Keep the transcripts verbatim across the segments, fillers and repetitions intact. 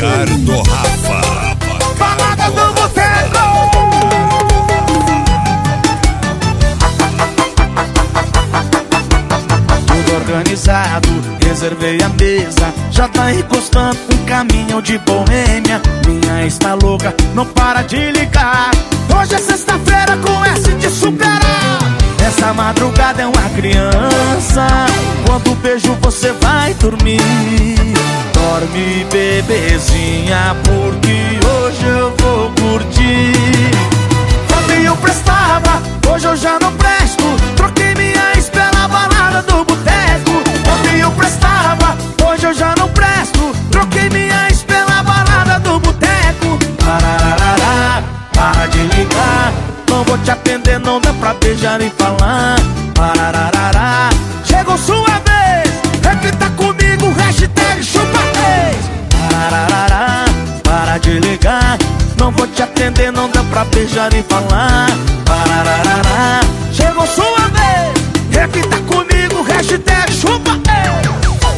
Lavacar do Rafa. Balada do Boteco. Tudo organizado, reservei a mesa. Já tá encostando um caminhão de boêmia. Minha está louca, não para de ligar. Hoje é sexta-feira com S de superar. Essa madrugada é uma criança. Quando beijo você vai dormir. Dorme, bebezinha, porque hoje eu vou curtir. Ontem eu prestava, hoje eu já não presto. Troquei minha ex pela balada do boteco. Ontem eu prestava, hoje eu já não presto. Troquei minha ex pela balada do boteco. Parararará, para de ligar. Não vou te atender, não dá pra beijar e falar. Parararará, chegou sua vez. Repita comigo, hashtag chupa três. Parararará, para de ligar. Não vou te atender, não dá pra beijar e falar. Parararará, chegou sua vez. Repita comigo, hashtag chupa três.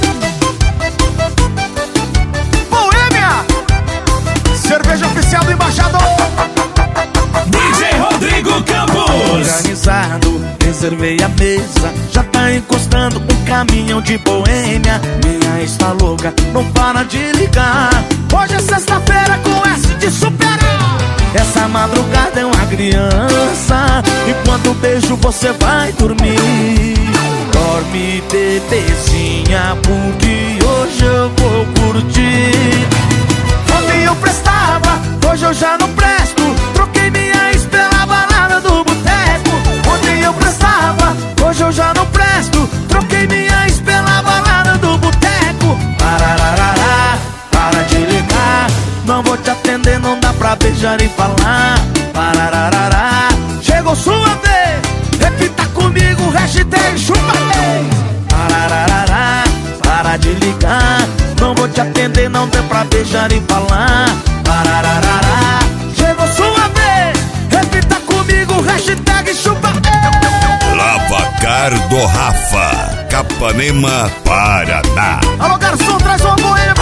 Boêmia, cerveja oficial do embaixador. D J Rodrigo Campos. Organizado, reservei a mesa. Já tá encostando um caminhão de boêmia. Minha está louca, não para de ligar. Hoje é sexta-feira com S de superar. Essa madrugada é uma criança. E quando beijo você vai dormir. Dorme, bebezinha, porque hoje eu vou curtir. Ontem eu prestava, hoje eu já não presto. Troquei minha ex pela balada do boteco. Ontem eu prestava, hoje eu já não presto. Troquei minha ex pela balada do boteco. Parararará, para de ligar. Não vou te atender, não dá pra beijar e falar. Parararará, chegou sua vez. Repita comigo, hashtag chupa três. Parararará, para de ligar. Não vou te atender, não dá pra beijar e falar. Parararará, chegou sua vez. Repita comigo, hashtag chupa três. Lavacar do Rafa, Capanema, Paraná. Alô, garçom, traz uma boêmia